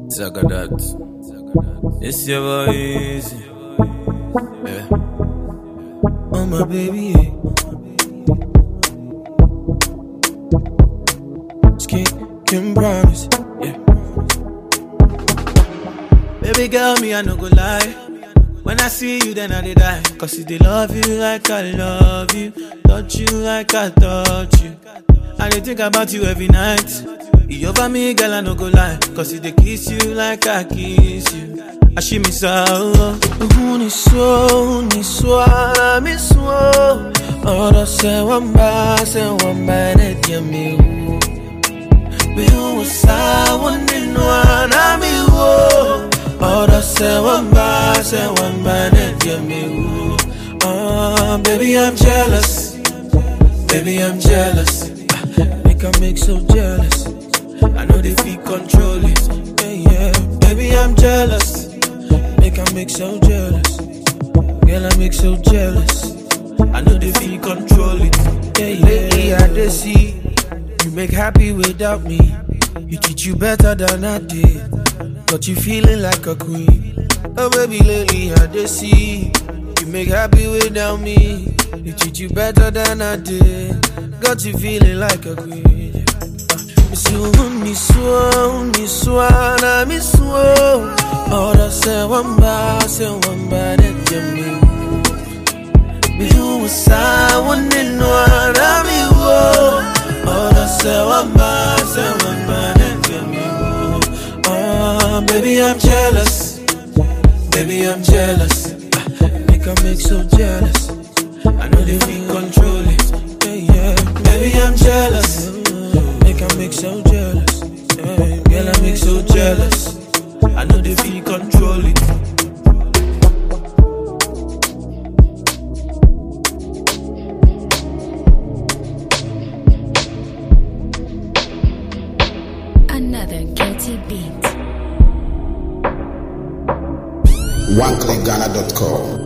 Zagadat. It's your boy Easy. Yeah. Oh my baby, yeah. Skin can promise, yeah. Baby girl, me I no go lie. When I see you, then I dey die. Cause if they love you like I love you, touch you like I touch you, and they think about you every night. You over me, girl, I no go lie. Cause if they kiss you like I kiss you, I she miss out. Ni so, I miss one. Ora se wamba, ne diami. Be who sa one in one, I me wo. Ora se wamba, ne diami. Baby, I'm jealous. Baby, I'm jealous. Make I make so jealous. I know they feel control it. Yeah. Baby, I'm jealous. Make I make so jealous. Girl, I make so jealous. I know they feel control it. Yeah. Lately I dey see you make happy without me. You treat you better than I did. Got you feeling like a queen. Oh baby, lately I dey see you make happy without me. You treat you better than I did. Got you feeling like a queen. Miss you, I miss you. Ora se wamba, ne diami. Be who sa one in one, I me wo. Ora se wamba, ne diami. Baby, I'm jealous. Baby, I'm jealous. Make I make so jealous. I know they feel control it. Yeah. Baby, I'm jealous. Make I make so jealous. Yeah. Girl, I make so jealous. I know they feel control it. Another guilty beat. OneClickGhana.com